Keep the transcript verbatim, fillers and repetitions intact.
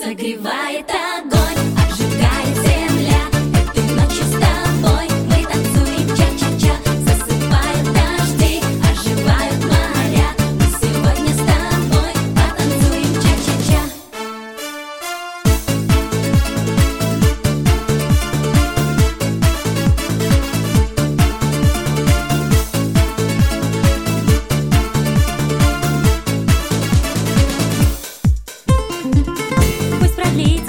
согревает огонь, обжигает земля. Этой ночью с тобой мы танцуем ча-ча-ча. Засыпают дожди, оживают моря. Мы сегодня с тобой потанцуем ча-ча-ча. Пусть продлится